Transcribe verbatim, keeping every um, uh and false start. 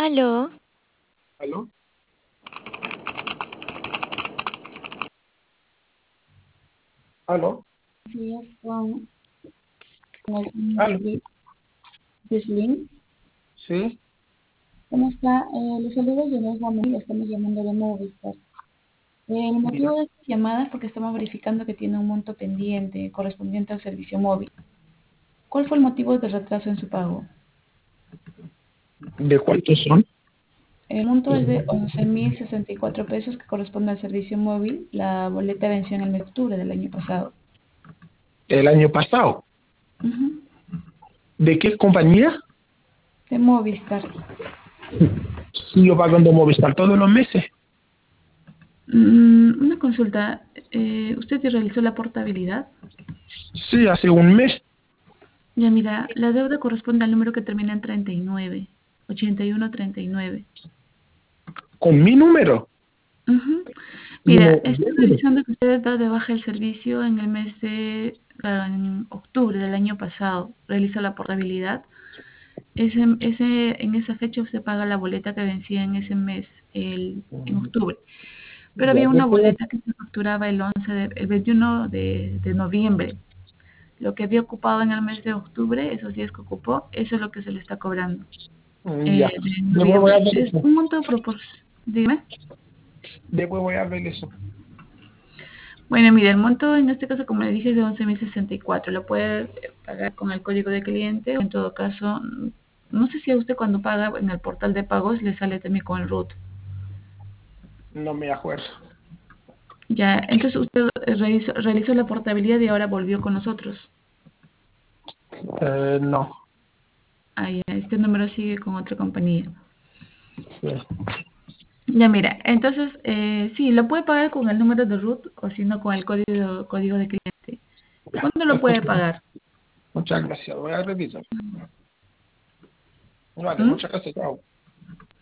Aló, ¿Aló? ¿Aló? Días con el ¿Aló? señor Slim. Sí, ¿Cómo está? Eh, le saludo, yo no es le estamos llamando de Movistar. Eh, el ya. motivo de esta llamada es porque estamos verificando que tiene un monto pendiente correspondiente al servicio móvil. ¿Cuál fue el motivo de retraso en su pago? ¿De cuántos son? El monto es de once mil sesenta y cuatro pesos que corresponde al servicio móvil. La boleta venció en el mes de octubre del año pasado. El año pasado. Ujú. ¿De qué compañía? De Movistar. Sigo pagando Movistar todos los meses. Mm, una consulta. Eh, ¿usted ya realizó la portabilidad? Sí, hace un mes. Ya mira, la deuda corresponde al número que termina en treinta y nueve, ochenta y uno treinta y nueve. Con mi número. Ujú. No, Mira, estoy revisando que usted da de baja el servicio en el mes de, claro, en octubre del año pasado. Realiza la portabilidad. Ese, ese, en esa fecha usted paga la boleta que vencía en ese mes, el, en octubre. Pero ya, había una después, boleta que se facturaba el once de, el veintiuno de, de noviembre. Lo que había ocupado en el mes de octubre, esos días que ocupó, eso es lo que se le está cobrando. ya. eh, de Después voy a noviembre. ver Es eso. un monto proporcional. Dime. Después voy a ver eso. Bueno, mire, el monto en este caso, como le dije, es de once mil sesenta y cuatro. Lo puede eh, pagar con el código de cliente o en todo caso, mm, no sé si a usted cuando paga en el portal de pagos le sale también con el RUT. No me acuerdo. Ya, entonces usted eh, realizó, realizó la portabilidad y ahora volvió con nosotros. Eh, no. Ah, ya, este número sigue con otra compañía. Sí. Ya, mira, entonces, eh, sí, lo puede pagar con el número de RUT o si no con el código, código de cliente. Ya. ¿Cuándo lo puede Perfecto. pagar? Muchas gracias. Voy a revisar. Vale, ¿Mm? muchas gracias. Chao.